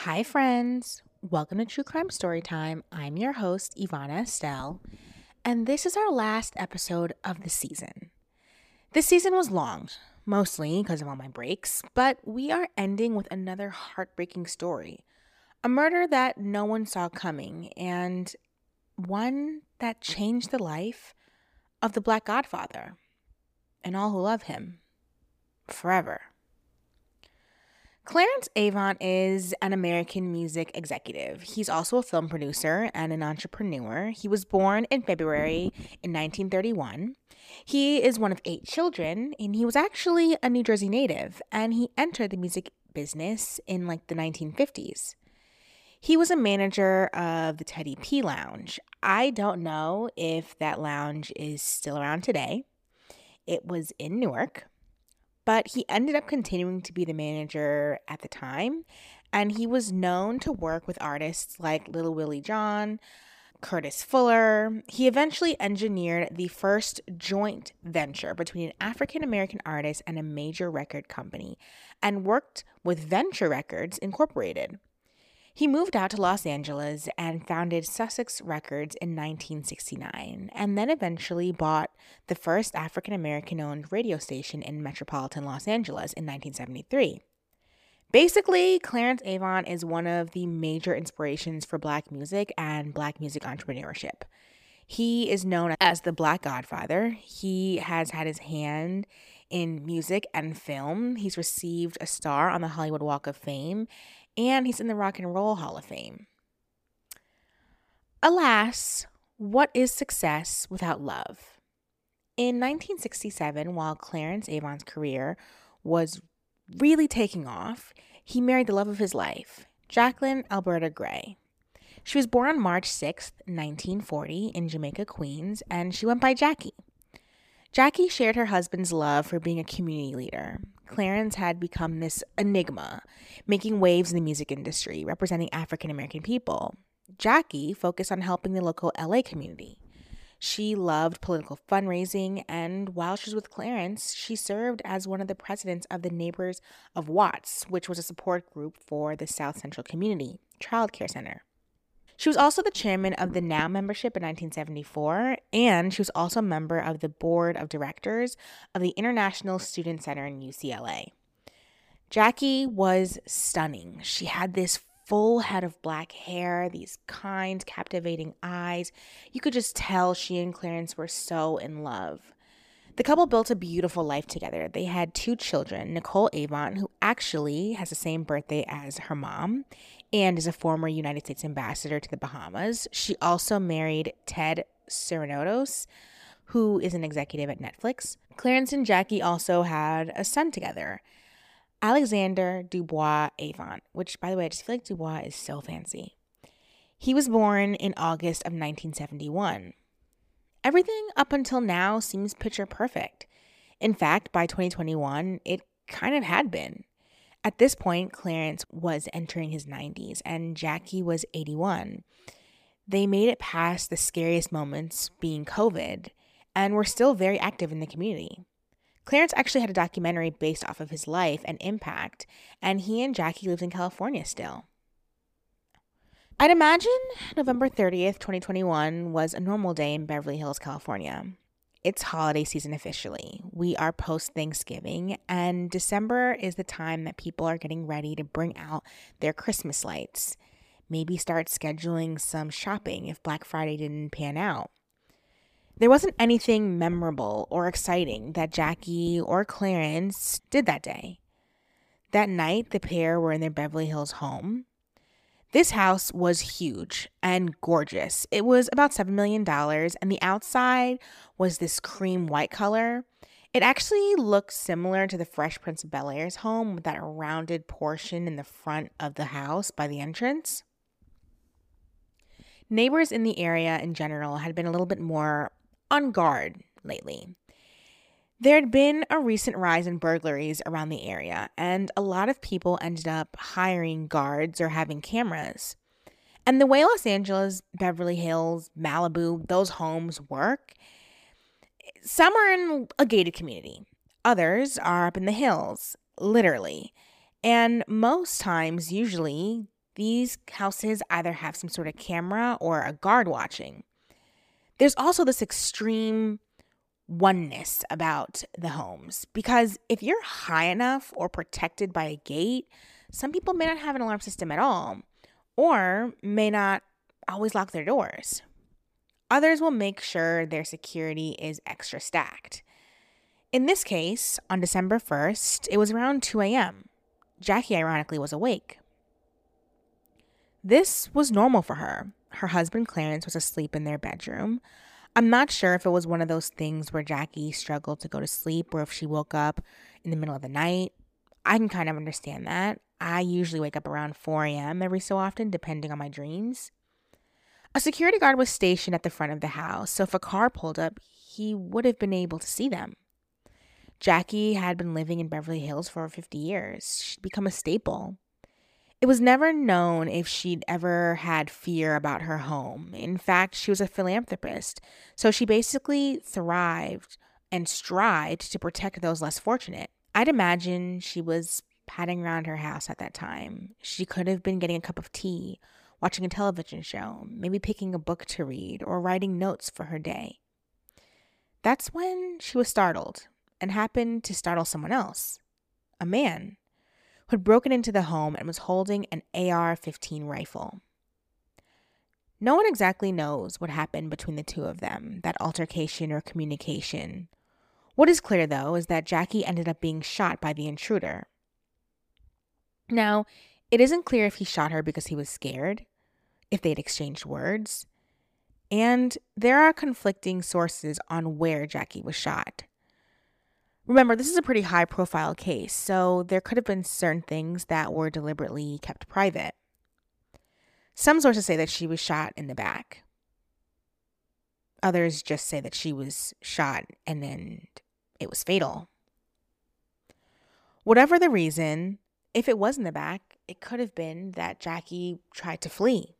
Hi, friends. Welcome to True Crime Storytime. I'm your host, Ivana Estelle, and this is our last episode of the season. This season was long, mostly because of all my breaks, but we are ending with another heartbreaking story. A murder that no one saw coming, and one that changed the life of the Black Godfather and all who love him forever. Clarence Avant is an American music executive. He's also a film producer and an entrepreneur. He was born in February in 1931. He is one of 8 children, and he was actually a New Jersey native, and he entered the music business in the 1950s. He was a manager of the Teddy P Lounge. I don't know if that lounge is still around today. It was in Newark. But he ended up continuing to be the manager at the time, and he was known to work with artists like Little Willie John, Curtis Fuller. He eventually engineered the first joint venture between an African American artist and a major record company, and worked with Venture Records Incorporated. He moved out to Los Angeles and founded Sussex Records in 1969, and then eventually bought the first African American owned radio station in metropolitan Los Angeles in 1973. Basically, Clarence Avant is one of the major inspirations for Black music and Black music entrepreneurship. He is known as the Black Godfather. He has had his hand in music and film. He's received a star on the Hollywood Walk of Fame, and he's in the Rock and Roll Hall of Fame. Alas, what is success without love? In 1967, while Clarence Avant's career was really taking off, he married the love of his life, Jacqueline Alberta Gray. She was born on March 6th, 1940, in Jamaica, Queens, and she went by Jackie. Jackie shared her husband's love for being a community leader. Clarence had become this enigma, making waves in the music industry, representing African American people. Jackie focused on helping the local LA community. She loved political fundraising, and while she was with Clarence, she served as one of the presidents of the Neighbors of Watts, which was a support group for the South Central Community Child Care Center. She was also the chairman of the NOW membership in 1974, and she was also a member of the board of directors of the International Student Center in UCLA. Jackie was stunning. She had this full head of black hair, these kind, captivating eyes. You could just tell she and Clarence were so in love. The couple built a beautiful life together. They had 2 children, Nicole Avant, who actually has the same birthday as her mom and is a former United States ambassador to the Bahamas. She also married Ted Sarandos, who is an executive at Netflix. Clarence and Jackie also had a son together, Alexander Dubois Avant, which, by the way, I just feel like Dubois is so fancy. He was born in August of 1971. Everything up until now seems picture perfect. In fact, by 2021, it kind of had been. At this point, Clarence was entering his 90s and Jackie was 81. They made it past the scariest moments, being COVID, and were still very active in the community. Clarence actually had a documentary based off of his life and impact, and he and Jackie lived in California still. I'd imagine November 30th, 2021 was a normal day in Beverly Hills, California. It's holiday season officially. We are post-Thanksgiving, and December is the time that people are getting ready to bring out their Christmas lights. Maybe start scheduling some shopping if Black Friday didn't pan out. There wasn't anything memorable or exciting that Jackie or Clarence did that day. That night, the pair were in their Beverly Hills home. This house was huge and gorgeous. It was about $7 million, and the outside was this cream white color. It actually looked similar to the Fresh Prince of Bel-Air's home, with that rounded portion in the front of the house by the entrance. Neighbors in the area in general had been a little bit more on guard lately. There had been a recent rise in burglaries around the area, and a lot of people ended up hiring guards or having cameras. And the way Los Angeles, Beverly Hills, Malibu, those homes work, some are in a gated community. Others are up in the hills, literally. And most times, usually, These houses either have some sort of camera or a guard watching. There's also this extreme oneness about the homes because if you're high enough or protected by a gate, some people may not have an alarm system at all or may not always lock their doors. Others will make sure their security is extra stacked. In this case, on December 1st, it was around 2 a.m. Jackie, ironically, was awake. This was normal for her. Her husband, Clarence, was asleep in their bedroom. I'm not sure if it was one of those things where Jackie struggled to go to sleep or if she woke up in the middle of the night. I can kind of understand that. I usually wake up around 4 a.m. every so often, depending on my dreams. A security guard was stationed at the front of the house, so if a car pulled up, he would have been able to see them. Jackie had been living in Beverly Hills for over 50 years. She'd become a staple. It was never known if she'd ever had fear about her home. In fact, she was a philanthropist, so she basically thrived and strived to protect those less fortunate. I'd imagine she was padding around her house at that time. She could have been getting a cup of tea, watching a television show, maybe picking a book to read, or writing notes for her day. That's when she was startled and happened to startle someone else, a man who had broken into the home and was holding an AR-15 rifle. No one exactly knows what happened between the two of them, that altercation or communication. What is clear, though, is that Jackie ended up being shot by the intruder. Now, it isn't clear if he shot her because he was scared, if they'd exchanged words, and there are conflicting sources on where Jackie was shot. Remember, this is a pretty high-profile case, so there could have been certain things that were deliberately kept private. Some sources say that she was shot in the back. Others just say that she was shot and then it was fatal. Whatever the reason, if it was in the back, it could have been that Jackie tried to flee.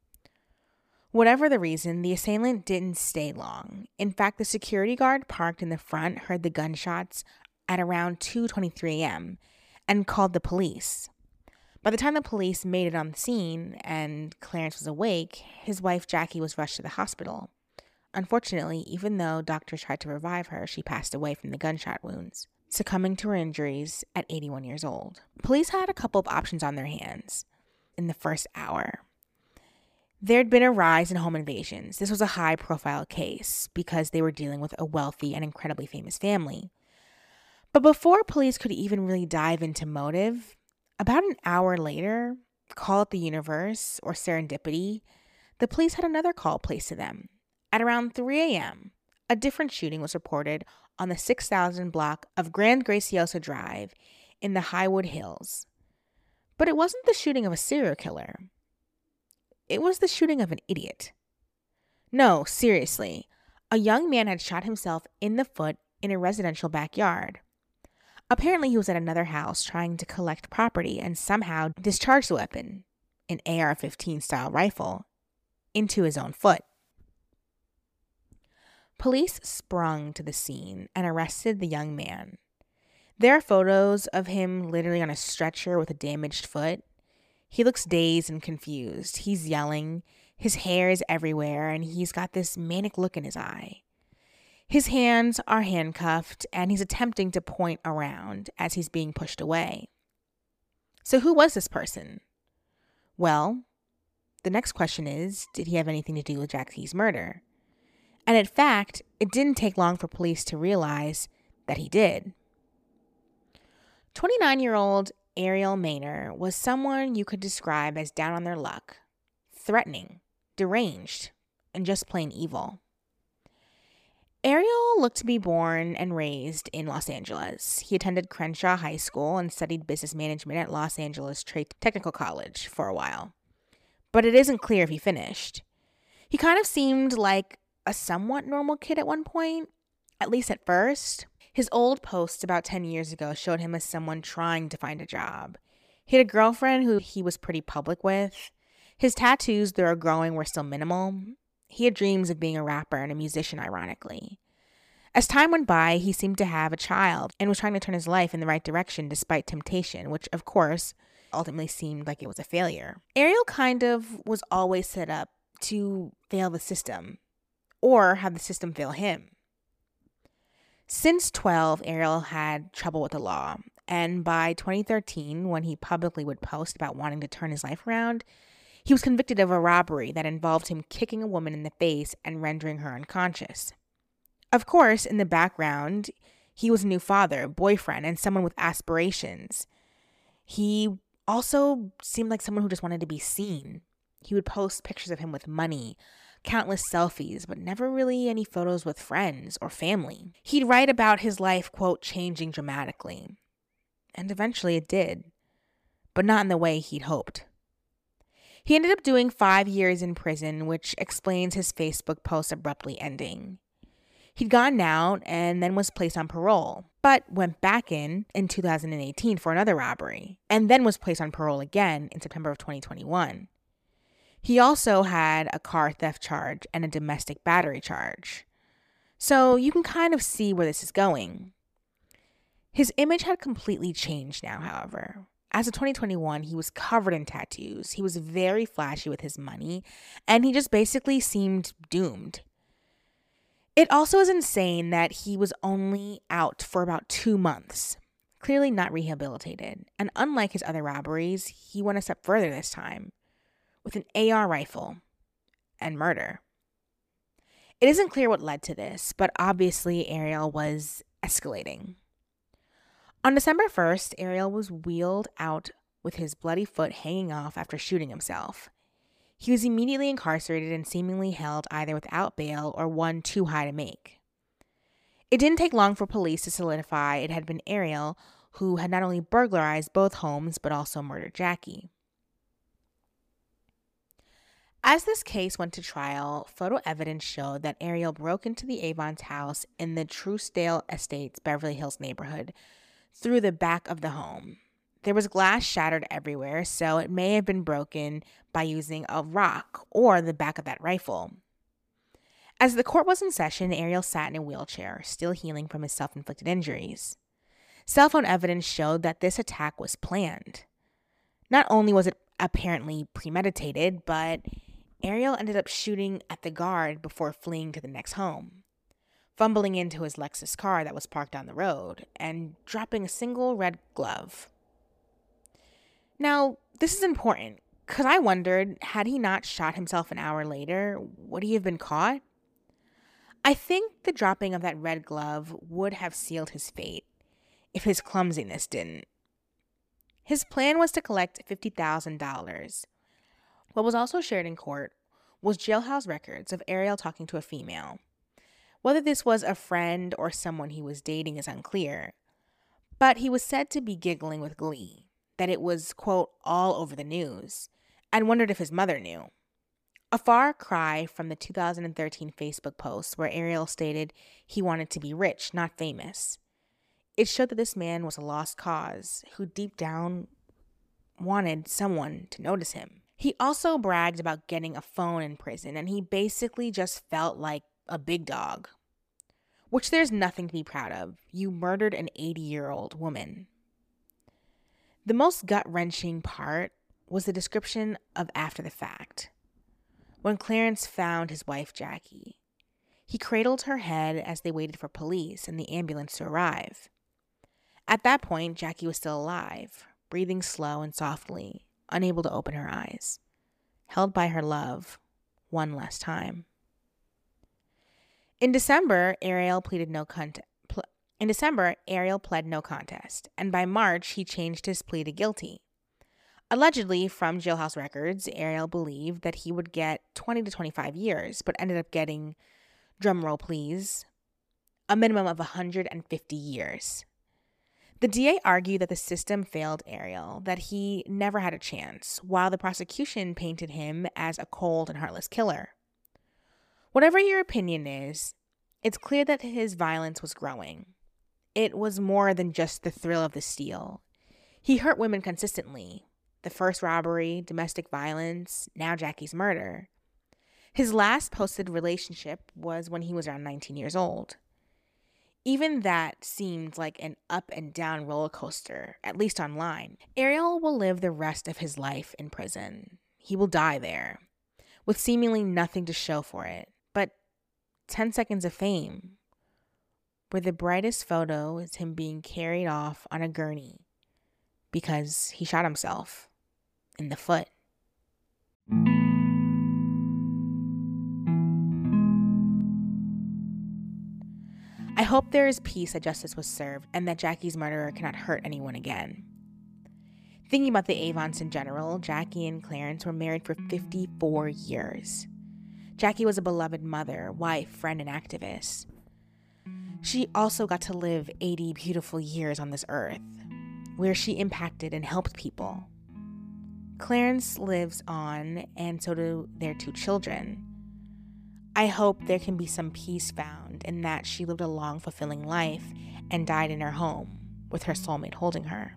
Whatever the reason, the assailant didn't stay long. In fact, the security guard parked in the front heard the gunshots at around 2:23 a.m. and called the police. By the time the police made it on the scene and Clarence was awake, his wife Jackie was rushed to the hospital. Unfortunately, even though doctors tried to revive her, she passed away from the gunshot wounds, succumbing to her injuries at 81 years old. Police had a couple of options on their hands in the first hour. There'd been a rise in home invasions. This was a high-profile case because they were dealing with a wealthy and incredibly famous family. But before police could even really dive into motive, about an hour later, call it the universe or serendipity, the police had another call placed to them. At around 3 a.m., a different shooting was reported on the 6,000 block of Grand Graciosa Drive in the Highwood Hills. But it wasn't the shooting of a serial killer. It was the shooting of an idiot. No, seriously. A young man had shot himself in the foot in a residential backyard. Apparently, he was at another house trying to collect property and somehow discharged the weapon, an AR-15 style rifle, into his own foot. Police sprung to the scene and arrested the young man. There are photos of him literally on a stretcher with a damaged foot. He looks dazed and confused. He's yelling. His hair is everywhere, and he's got this manic look in his eye. His hands are handcuffed, and he's attempting to point around as he's being pushed away. So who was this person? Well, the next question is, did he have anything to do with Jackie's murder? And in fact, it didn't take long for police to realize that he did. 29-year-old Ariel Maynor was someone you could describe as down on their luck, threatening, deranged, and just plain evil. Ariel looked to be born and raised in Los Angeles. He attended Crenshaw High School and studied business management at Los Angeles Trade Technical College for a while. But it isn't clear if he finished. He kind of seemed like a somewhat normal kid at one point, at least at first. His old posts about 10 years ago showed him as someone trying to find a job. He had a girlfriend who he was pretty public with. His tattoos, though growing, were still minimal. He had dreams of being a rapper and a musician, ironically. As time went by, he seemed to have a child and was trying to turn his life in the right direction despite temptation, which, of course, ultimately seemed like it was a failure. Ariel kind of was always set up to fail the system or have the system fail him. Since 12, Ariel had trouble with the law, and by 2013, when he publicly would post about wanting to turn his life around, he was convicted of a robbery that involved him kicking a woman in the face and rendering her unconscious. Of course, in the background, he was a new father, boyfriend, and someone with aspirations. He also seemed like someone who just wanted to be seen. He would post pictures of him with money, countless selfies, but never really any photos with friends or family. He'd write about his life, quote, changing dramatically. And eventually it did, but not in the way he'd hoped. He ended up doing 5 years in prison, which explains his Facebook post abruptly ending. He'd gotten out and then was placed on parole, but went back in 2018 for another robbery, and then was placed on parole again in September of 2021. He also had a car theft charge and a domestic battery charge. So you can kind of see where this is going. His image had completely changed now, however. As of 2021, he was covered in tattoos. He was very flashy with his money, and he just basically seemed doomed. It also is insane that he was only out for about 2 months, clearly not rehabilitated. And unlike his other robberies, he went a step further this time, with an AR rifle and murder. It isn't clear what led to this, but obviously Ariel was escalating. On December 1st, Ariel was wheeled out with his bloody foot hanging off after shooting himself. He was immediately incarcerated and seemingly held either without bail or one too high to make. It didn't take long for police to solidify it had been Ariel who had not only burglarized both homes but also murdered Jackie. As this case went to trial, photo evidence showed that Ariel broke into the Avon's house in the Truesdale Estates, Beverly Hills neighborhood through the back of the home. There was glass shattered everywhere, so it may have been broken by using a rock or the back of that rifle. As the court was in session, Ariel sat in a wheelchair, still healing from his self-inflicted injuries. Cell phone evidence showed that this attack was planned. Not only was it apparently premeditated, but Ariel ended up shooting at the guard before fleeing to the next home, fumbling into his Lexus car that was parked on the road, and dropping a single red glove. Now, this is important, because I wondered, had he not shot himself an hour later, would he have been caught? I think the dropping of that red glove would have sealed his fate, if his clumsiness didn't. His plan was to collect $50,000. What was also shared in court was jailhouse records of Ariel talking to a female. Whether this was a friend or someone he was dating is unclear, but he was said to be giggling with glee, that it was, quote, all over the news, and wondered if his mother knew. A far cry from the 2013 Facebook post where Ariel stated he wanted to be rich, not famous. It showed that this man was a lost cause who deep down wanted someone to notice him. He also bragged about getting a phone in prison, and he basically just felt like a big dog, which there's nothing to be proud of. You murdered an 80-year-old woman. The most gut-wrenching part was the description of after the fact. When Clarence found his wife, Jackie, he cradled her head as they waited for police and the ambulance to arrive. At that point, Jackie was still alive, breathing slow and softly, unable to open her eyes, held by her love one last time. In December, Ariel pled no contest, and by March, he changed his plea to guilty. Allegedly, from jailhouse records, Ariel believed that he would get 20 to 25 years, but ended up getting, drumroll please, a minimum of 150 years. The DA argued that the system failed Ariel, that he never had a chance, while the prosecution painted him as a cold and heartless killer. Whatever your opinion is, it's clear that his violence was growing. It was more than just the thrill of the steal. He hurt women consistently. The first robbery, domestic violence, now Jackie's murder. His last posted relationship was when he was around 19 years old. Even that seemed like an up and down roller coaster, at least online. Ariel will live the rest of his life in prison. He will die there, with seemingly nothing to show for it. But 10 seconds of fame, where the brightest photo is him being carried off on a gurney because he shot himself in the foot. I hope there is peace that justice was served and that Jackie's murderer cannot hurt anyone again. Thinking about the Avons in general, Jackie and Clarence were married for 54 years. Jackie was a beloved mother, wife, friend, and activist. She also got to live 80 beautiful years on this earth, where she impacted and helped people. Clarence lives on, and so do their 2 children. I hope there can be some peace found in that she lived a long, fulfilling life and died in her home with her soulmate holding her.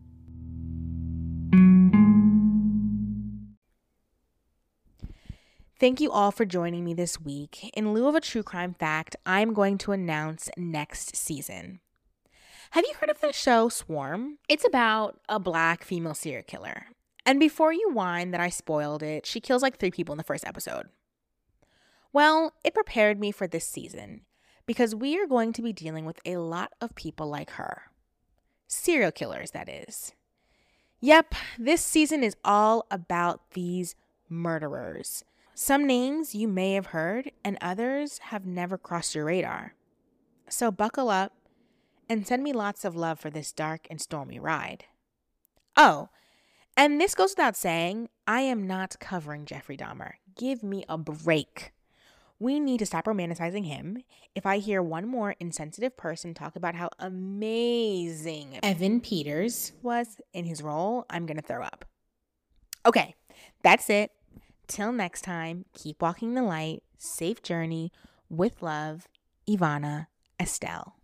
Thank you all for joining me this week. In lieu of a true crime fact, I'm going to announce next season. Have you heard of the show Swarm? It's about a Black female serial killer. And before you whine that I spoiled it, she kills like 3 people in the first episode. Well, it prepared me for this season because we are going to be dealing with a lot of people like her. Serial killers, that is. Yep, this season is all about these murderers. Some names you may have heard and others have never crossed your radar. So buckle up and send me lots of love for this dark and stormy ride. Oh, and this goes without saying, I am not covering Jeffrey Dahmer. Give me a break. We need to stop romanticizing him. If I hear one more insensitive person talk about how amazing Evan Peters was in his role, I'm going to throw up. Okay, that's it. Till next time, keep walking the light. Safe journey. With love, Ivana Estelle.